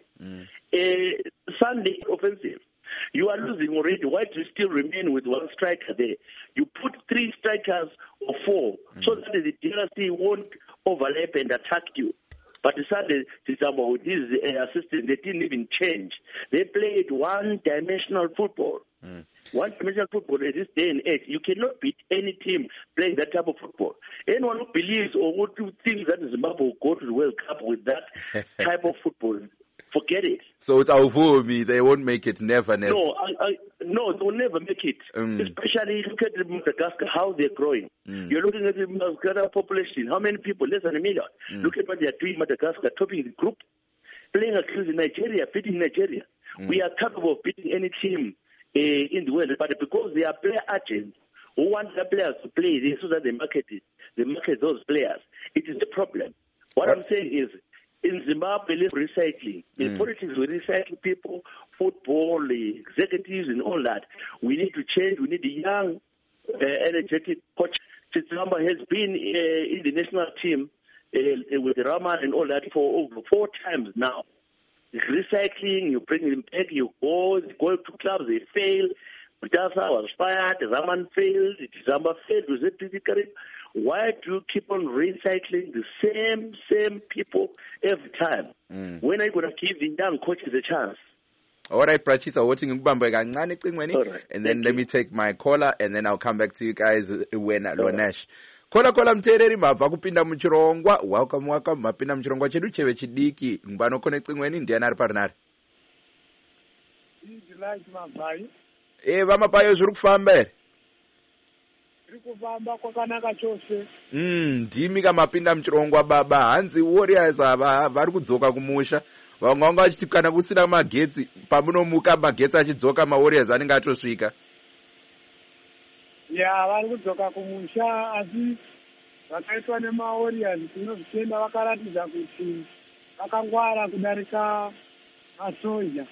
Sunday offensive. You are losing already. Why do you still remain with one striker there? You put 3 strikers or 4 so that the DRC won't overlap and attack you. But Sunday, with his assistant, they didn't even change. They played one-dimensional football. One-dimensional football at this day and age. You cannot beat any team playing that type of football. Anyone who believes or who thinks that Zimbabwe will go to the World Cup with that type of football, forget it. So it's Avumi, they won't make it, never. No, they'll never make it. Especially look at Madagascar, how they're growing. You're looking at the Madagascar population, how many people? Less than 1 million. Look at what they're doing in Madagascar, topping the group, playing against Nigeria, beating Nigeria. We are capable of beating any team in the world, but because they are player agents who want their players to play so that they market those players, it is the problem. What I'm saying is, in Zimbabwe, recycling. In politics, we recycle people, football, executives, and all that. We need to change. We need a young, energetic coach. Zimbabwe has been in the national team with Raman and all that for over 4 times now. It's recycling, you bring them back, you go to clubs, they fail. Butasa was fired, Raman failed, Zamba failed, why do you keep on recycling the same people every time? When are you going to give the young coaches a chance? All right, Prachisa, and then let me take my caller, and then I'll come back to you guys when Lonesh. Kola mtereri mabva kupinda muchirongwa. Welcome mapinda muchirongwa chedu cheve chidiki. Mbano connecting weni ndiani ari parinari. Vamapayo zviri kufamba ere? Zviri kufamba kwakanaka chose. Ndimi kamapinda muchirongwa baba. Hanzi Warriors vari kudzoka kumusha. Vamwe vanga vachiti kana kusina magetsi, pamunomuka magetsi achidzoka maWarriors anenge atosvika. Vari kudzoka kumusha, asi vakaitwa nemaWarriors tinozvitenda vakaratidza kuti vakangwara kudarika masoja.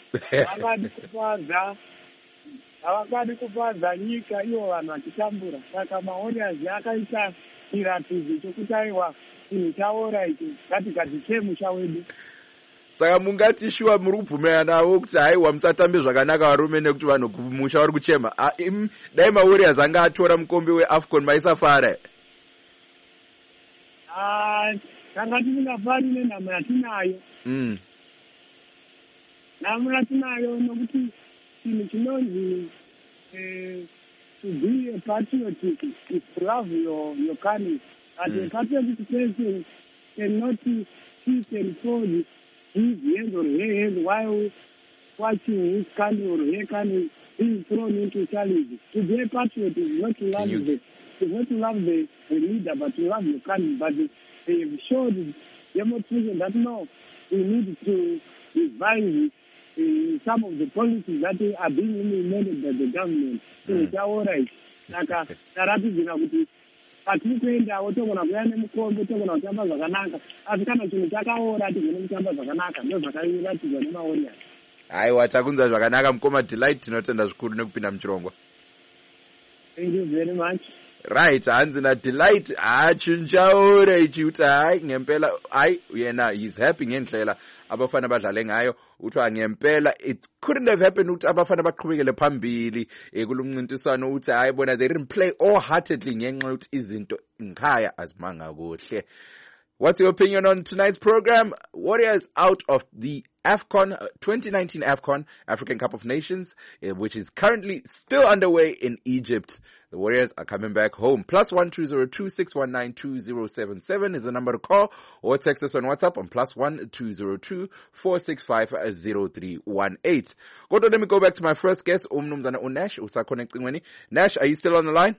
Havangadi kupadza nyika ivo vanhu vachitambura. Saka maWarriors akaita chiratidzo chokuti aiwa chinhu chaora ichi ngatigadzike musha wedu. Saka mungati shuwa muri kubvumirana navo kuti haiwa musatambe zvakanaka varume nekuti vanhu kumusha vari kuchema. Dai maWarriors anga atora mukombe weAFCON maisafara. Tanga tisingafari nenhamo yatinayo. Nhamo yatinayo nokuti chinhu chinonzi to be a patriotic is to love your country. And a patriotic person cannot sit and fold his hands or her hands while watching his country or her country being thrown into challenges. To be a patriot is not to love the leader, but to love the country. But they have showed demonstration that no, we need to revise some of the policies that are being implemented by the government. So it's all right. Taratizina kuti patiri kuendawo togona kuya nemukombe togona kutamba zvakanaka asi kana chinhu chakaora tigone kutamba zvakanaka ndozvakaratidzwa nemaoriya. Aiwa, takunzwa zvakanaka mukoma Delight, tinotenda zvikuru nekupinda muchirongwa. Thank you very much. Right, hanzi na Delight achinjaure ichiuti hayi ngempela hayi yena he's happy ngendlela abafana badlale ngayo uthiwa ngempela it couldn't have happened ukuthi abafana baqhubekele phambili kulumncintiswano uthi hayi bona they didn't play wholeheartedly ngenxa ukuthi izinto ngikhaya azimanga kuhle. What's your opinion on tonight's program? Warriors out of the AFCON, 2019 AFCON, African Cup of Nations, which is currently still underway in Egypt. The Warriors are coming back home. +1 202 619 2077 is the number to call, or text us on WhatsApp on +1 202 465 0318. Kodwa, let me go back to my first guest, Umnumzana Unash, usaconnecting. Nash, are you still on the line?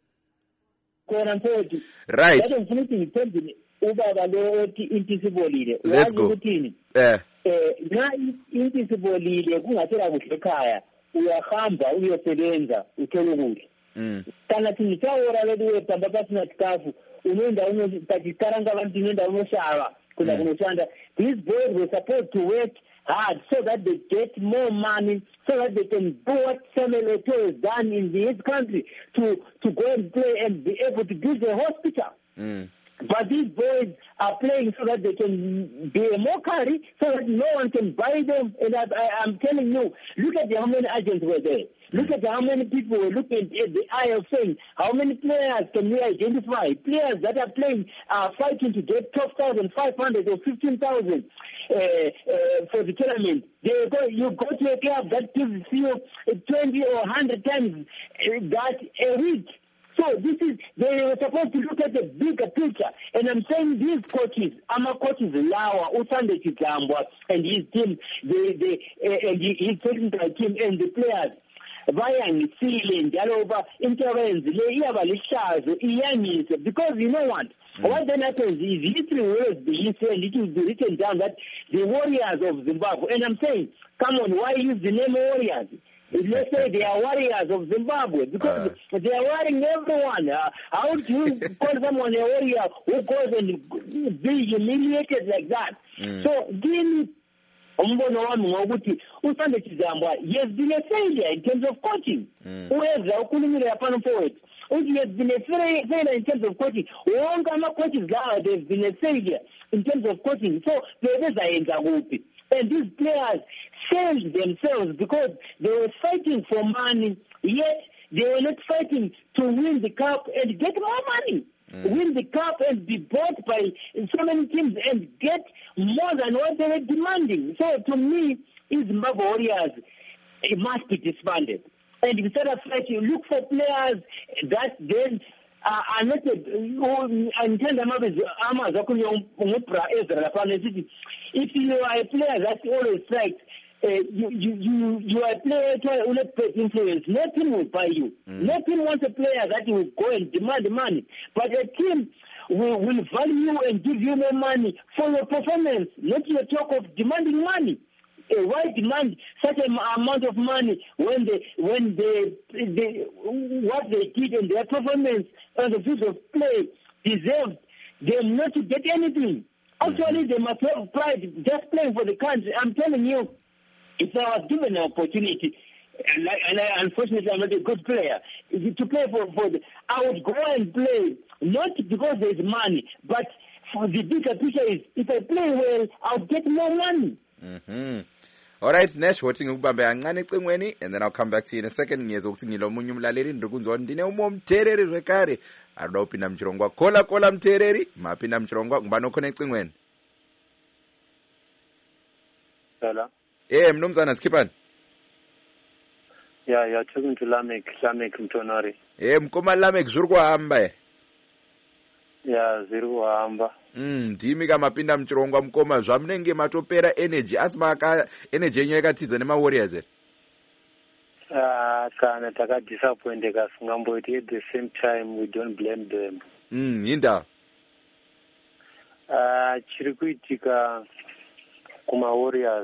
Right. Ubaba lo othi intisibolile let's go ukuthini na intisibolile kungathela kuhle ekhaya uyahamba uyosebenza uthole ukudla kana tinitawora ledu tamba pasina staff unoenda unotachikaranga abantu unoenda unoshava kuna kunoshanda. These boys were supposed to work hard so that they get more money, so that they can do what Samuel Eto'o has done in his country to go and play and be able to build a hospital. But these boys are playing so that they can be a mockery, so that no one can buy them. And I'm telling you, look at how many agents were there. Look at how many people were looking at the eye of saying, how many players can we identify? Players that are playing are fighting to get 12,500 or 15,000 for the tournament. You go to a club that gives you 20 or 100 times that a week. So they were supposed to look at the bigger picture. And I'm saying these coaches, our coaches, Lawa, Usande Chitambwa, and his team, and his technical team, and the players, Vayan, Sealing, Jalova, intervenes, because you know what? What then happens is history will be history, and it will be written down that the Warriors of Zimbabwe, and I'm saying, come on, why use the name Warriors? Let's say they are warriors of Zimbabwe, because they are warring everyone. How do you call someone a warrior who goes and be humiliated like that? So, give me umbono wami ngokuthi uSande Chizambwa has been a failure in terms of coaching. Uweza ukhulumile yapana forward. He has been a failure in terms of coaching. Wonke ama-coaches lawa, they've been a failure in terms of coaching. So, bebezayenza kuphi? And these players failed themselves because they were fighting for money, yet they were not fighting to win the cup and get more money. Win the cup and be bought by so many teams and get more than what they were demanding. So to me, Zimbabwe Warriors, it must be disbanded. And instead of fighting, look for players that then are not if you are a player that always strikes, you are a player who has influence. No team will buy you. No team wants a player that will go and demand money. But a team will value you and give you more money for your performance, not your talk of demanding money. Why demand such an amount of money when what they did in their performance on the field of play deserved them not to get anything? Actually, they must have pride just playing for the country. I'm telling you, if I was given an opportunity, unfortunately I'm not a good player, to play I would go and play, not because there's money, but for the bigger picture is, if I play well, I'll get more money. All right, Nash, watching ukubambe kancane ecingweni, and then I'll come back to you in a second. Ngiyeza ukuthi ngilomunye umlaleli ndikunzwa ndine umomthereri rekare adopina mchirongwa kola mthereri mapina mchirongwa ngibani okhona ecingweni. Hello. Mnumzana Skipani. Yeah, you're talking to Lamek Mtonori. Mkoma Lamek zuri kuhamba. ya zviri kuhamba. Ndimi kamapinda muchirongwa mukoma zvamunenge matopera energy asi energy yenyu yakatiza nemawarriors here? Kana takadisappointeka singamboiti at the same time we don't blame them. Hinda chiri kuitika kumawarriors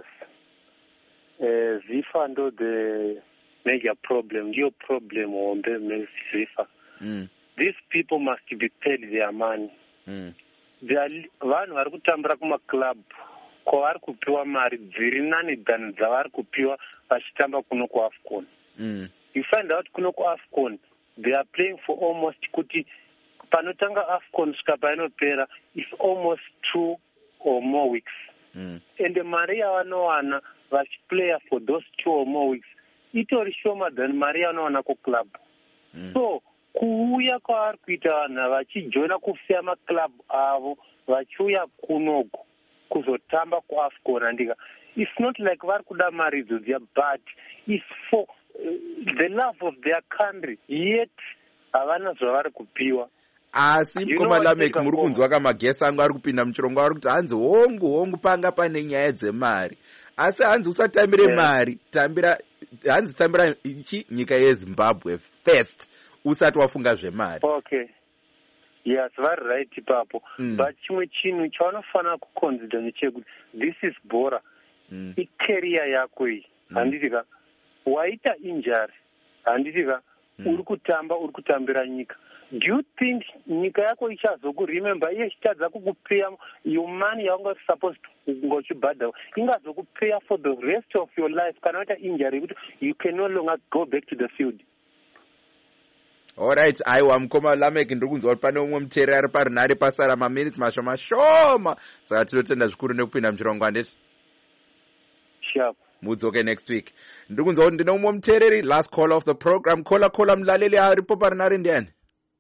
Zifa ndo the major problem, ndiyo problem hombe Zifa. These people must be paid their money. Vanhu vari kutambira kumaclub kwavari kupiwa mari dziri nani than dzavari kupiwa vachitamba kuno kuAFCON. You find out kuno kuAFCON they are playing for almost kuti panotanga AFCON kusvika painopera it's almost 2 or more weeks. And mari yavanowana vachiplaya for those 2 or more weeks itori shoma than mari yavanowana kuclub. So kuuya kwavari kuita vanhu vachijoina kufeya maclub avo vachiuya kunoku kuzotamba kuAFCON andika it's not like vari kuda mari idzodziya but it's for the love of their country yet havana zvavari kupiwa. Asi mukoma Lamek muri kunzwa kamagesi angu ari kupinda muchirongwa ari kuti hanzi hongu panga pane nyaya dzemari asi hanzi usatambire mari hanzi tambira nyika yeZimbabwe first usati wafunga zvemari. Okay, yes, vari right ipapo. But chimwe chinhu chavanofanira kuconsider ndechekuti this is bora icareer yako iyi handitika waita injury handitika uri kutambira nyika. Do you think nyika yako ichazokuremember iye ichitadza kukupeya your money yaunga supposed ngochibhadha ingazokupeya for the rest of your life kana waita injury yekuti you can no longer go back to the field? Alright, aiwa mukoma Lamek ndiri kunzwa kuti pane umwe muteereri ari parinhare pasara maminutes mashoma saka tinotenda zvikuru nekupinda muchirongwa ndeti sharp mudzoke next week. Ndiri kunzwa kuti ndine umwe muteereri last call of the program. Kola mulaleli aripo parinhare ndiani?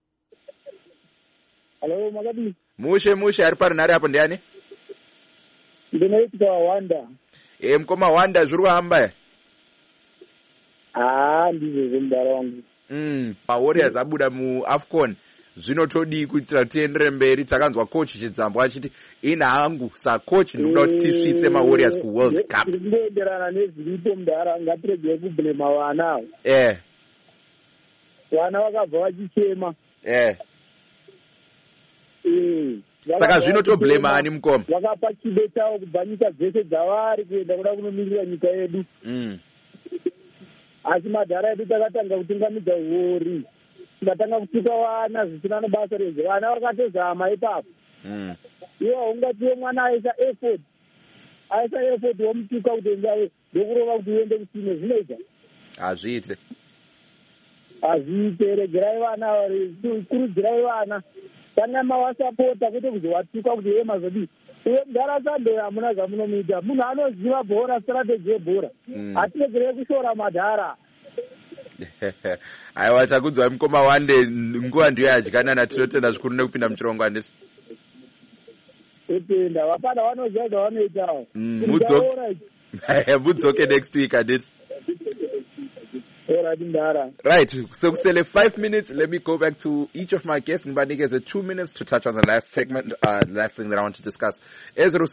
Hello Magabi. Mushe ari parinhare apo ndiani? Ndinoitika Wanda. Mukoma Wanda zviri kuhamba? Ndizvo mudaro wangu. Warriors abuda muAFCON zvinotodii kuitira tiendere mberi. Takanzwa coach Chidzambo achiti ina hangu sacoach ndinoda kuti tisvitse maWarriors kuWorld Cup. Ndinoenderana nezviripo mudaro ngatirege kublema vana. Vana vakabva vachichema. Saka zvinotoblema ani mukoma? Vakapa chido chavo kubva nyika dzese dzavari kuenda kuda kunomirira nyika yedu. Asi madhara edu takatanga kutungamidza wori tikatanga kutuka vana zvisina nebasa reze vana vakatozama ipapo. Iwo ungatiwe mwana aisa effort womutuka kuti endawe ndokurova kuti uende kusime zvinoita hazviite regerai vana kurudzirai vana kana mavasapota kwete kuzowatuka kuti iye mazodii uye mudhara sando hamuna zvamunomuita munhu anoziva bhora strategy yebhora hatiregerei kushora madhara. Aiwa takunzwai mukoma Wande nguva ndiyo yadyanana tinotenda zvikuru nekupinda muchirongwa handiti totenda vapana vanoziva zvavanoitawo mudzoke next week handiti. Right, so kusele 5 minutes. Let me go back to each of my guests. Ngibanikeze 2 minutes to touch on the last segment, last thing that I want to discuss. Let's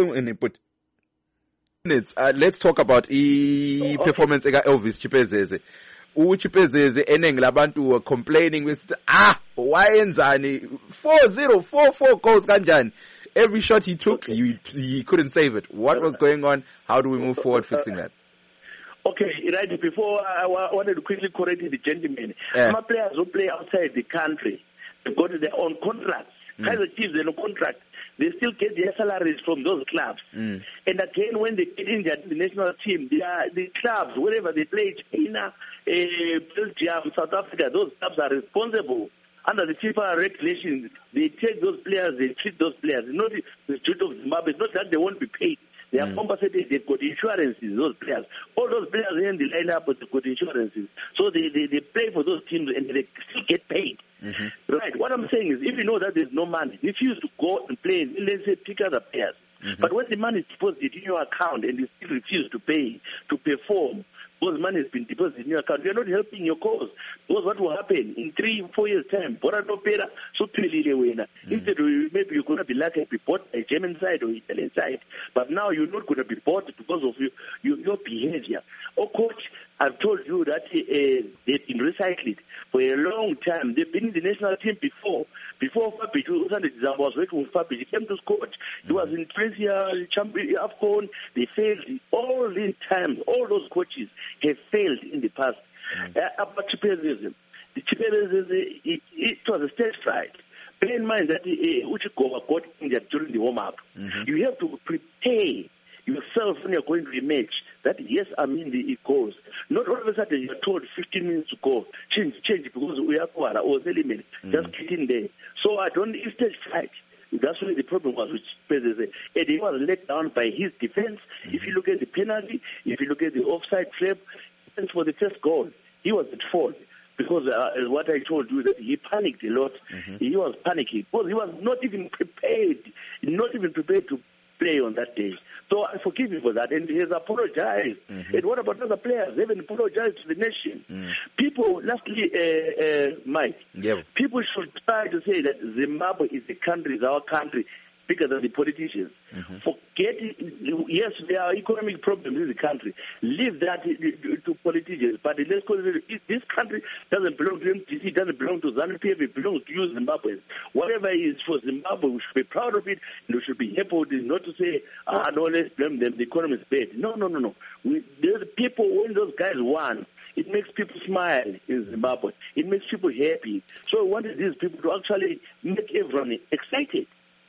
talk about performance eka Elvis Chipezeze. Uchipezeze eneng labantu were complaining with wayenzani 4-0 4-4 goals kanjani. Every shot he took he couldn't save it. What was going on? How do we move forward fixing that? Okay, right. Before I wanted to quickly correct the gentleman. Some players who play outside the country, they got their own contracts. Kaizer Chiefs, their own contract. They still get their salaries from those clubs. And again, when they get injured in the national team, the clubs, wherever they play, China, Belgium, South Africa, those clubs are responsible. Under the FIFA regulations, they take those players, they treat those players. It's not the street of Zimbabwe. It's not that they won't be paid. They are compensated, they've got insurances, those players. All those players in the lineup, they've got insurances. So they play for those teams and they still get paid. Right. What I'm saying is, if you know that there's no money, refuse to go and play, let's say, pick other players. But when the money is deposited in your account and you still refuse to pay, to perform, because money has been deposited in your account, you are not helping your cause. Because what will happen in 3-4 years' time, instead maybe you're going to be lucky to be bought by German side or Italian side, but now you're not going to be bought because of your behavior. Oh, coach, I've told you that they've been recycled for a long time. They've been in the national team before. Before Fabic was working with Fabic, he came to coach. He was in Presia, champion, AFCON. They failed all these times. All those coaches have failed in the past. About Chiperism. The Chiperism, it was a stage fright. Bear in mind that Uchikova got injured during the warm-up. You have to prepare yourself when you're going to a match that, yes, I'm in the goals. Not all of a sudden you're told 15 minutes to go, change because we are Kwara or element, just get in there. So I don't, it's stage fright. That's where the problem was with Perez. And he was let down by his defense. If you look at the penalty, if you look at the offside trap, for the first goal, he was at fault. Because what I told you, that he panicked a lot. He was panicking because he was not even prepared to play on that day. So I forgive him for that, and he has apologized. And what about other players? They haven't apologized to the nation. People, lastly, Mike, people should try to say that Zimbabwe is our country, bigger than the politicians. Forget it. Yes, there are economic problems in the country. Leave that to politicians. But let's consider this country doesn't belong to MTC, it doesn't belong to ZANU-PF, it belongs to you, Zimbabweans. Whatever is for Zimbabwe, we should be proud of it, and we should be happy with it, not to say, no, let's blame them, the economy is bad. No. There's people, when those guys won, it makes people smile in Zimbabwe. It makes people happy. So I wanted these people to actually make everyone excited.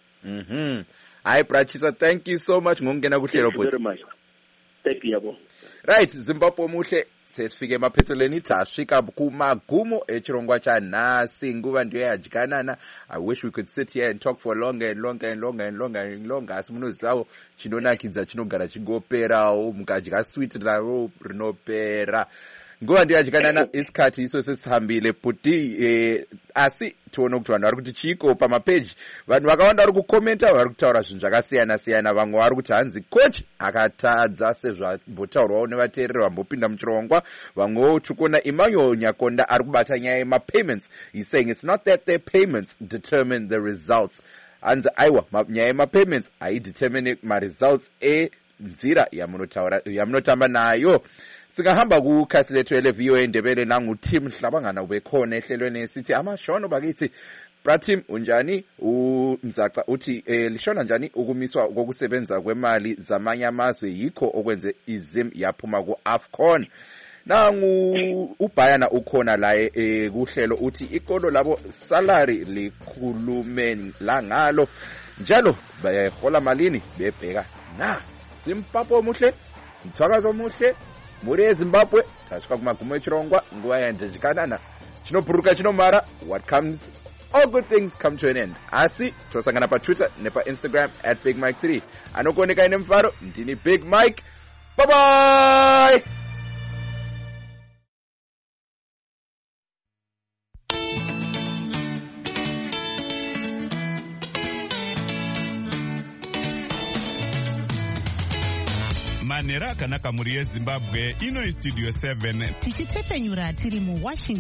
Hi, Prachisa, thank you so much. Thank you very much. Thank you, Yabo. Right, Zimbabwe muhle sesifike emaphethelweni tasvika kumagumo echirongwa chanhasi nguva ndiyo yadyanana. I wish we could sit here and talk for longer asi munozivawo chinonakidza chinogara chingoperawo mukadya sweet raro rinopera. Nguva ndiyo yadyanana isikati iso sesihambile puti asi tione kuti vanhu vari kuti chiko pamapeji. Vanhu vakawanda vari kukomenta vari kutaura zvinhu zvakasiyana-siyana. Vamwe vari kuti hanzi coach akatadza sezvambotaurwawo nevateereri vambopinda muchirongwa. Vamwewo tikuona Emmanuel Nyakonda ari kubata nyaya yemapayments. He's saying it's not that their payments determine the results. Hanzi aiwa nyaya yemapayments haidetermine maresults enzira yamunotamba nayo. Singahamba kukhasi lethu ele-VOA Ndebele nangu Tim Hlabangana ubekhona ehlelweni sithi amashono bakithi. Pratim unjani? Umzaca uthi lishona njani ukumiswa kokusebenza kwemali zamanye amazwe yikho okwenze izim yaphuma ku-AFCON. Nangu uBayana ukhona la kuhlelo uthi ikolo labo salary likhulumeni la ngalo njalo bayahola malini bebheka na Zimbabwe muhle mthakazo muhle muri eZimbabwe tasvika kumagumo echirongwa nguva yanjanjikanana chinobhuruka chinomara. What comes, all good things come to an end. Asi tosangana paTwitter nepaInstagram @BigMike3. Anokuoneka ine mfaro ndini Big Mike. Bye bye. Manera akanaka muri yeZimbabwe ino studio 7 tichitepfenyura tiri muWashington.